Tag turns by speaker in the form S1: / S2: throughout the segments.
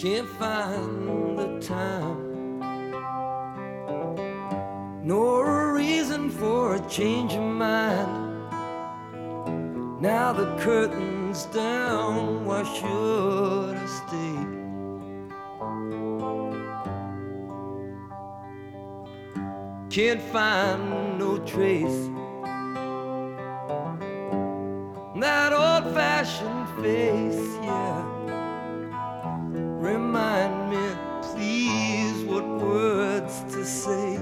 S1: Can't find the time, nor a reason for a change of mind. Now the curtain's down, why should I stay? Can't find no trace, that old-fashioned face, yeah. Remind me, please, what words to say.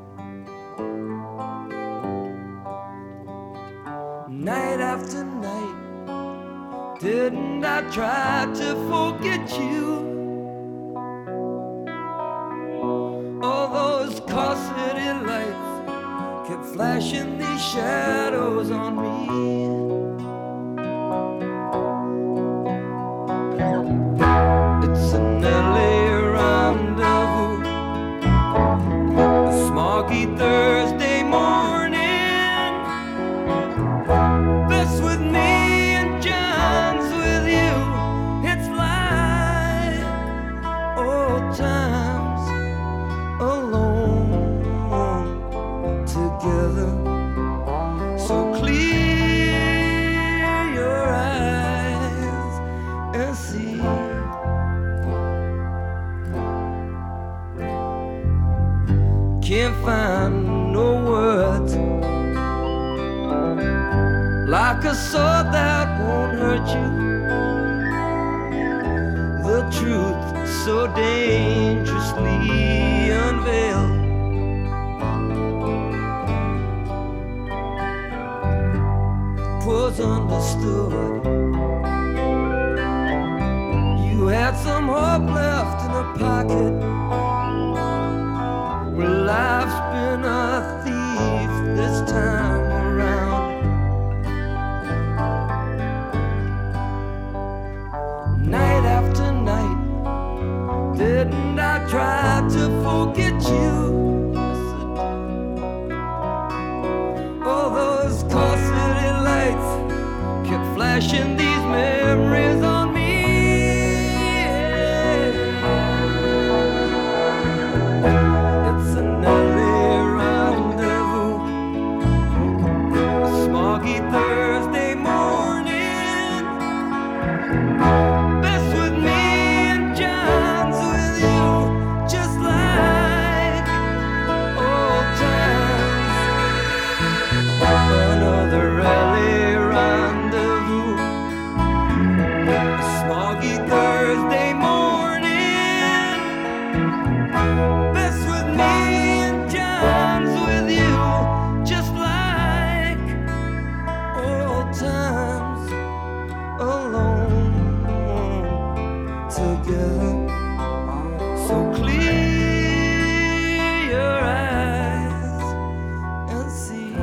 S1: Night after night, didn't I try to forget you? All those car city lights kept flashing these shadows on me. It's an LA rendezvous, a smoggy Thursday morning. Best with me and John's with you. It's like old times alone together. So clear your eyes and see. Can't find no words, like a sword that won't hurt you. The truth so dangerously unveiled. Was understood. You had some hope left in a pocket. Well, life's been a thief this time around. Night after night, didn't I try to forget you? All those car city lights kept flashing these memories on me. It's an LA rendezvous, a smoggy Thursday morning. Best with me and John's with you, just like old times. Another LA rendezvous, a smoggy Thursday morning. Best with me and John's with you, just like old times alone together. So clear your eyes and see.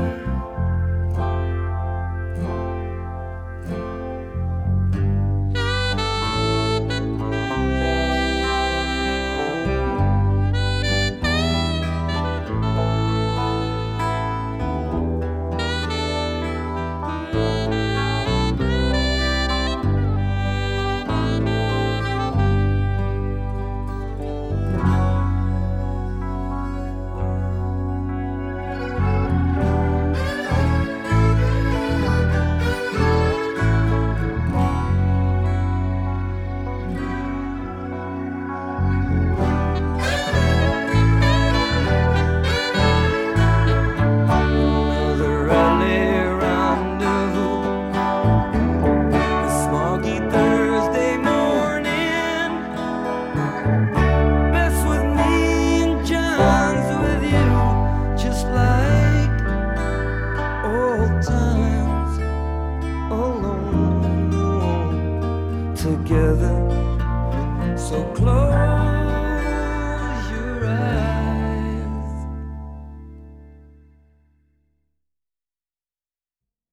S1: Together, so close your eyes.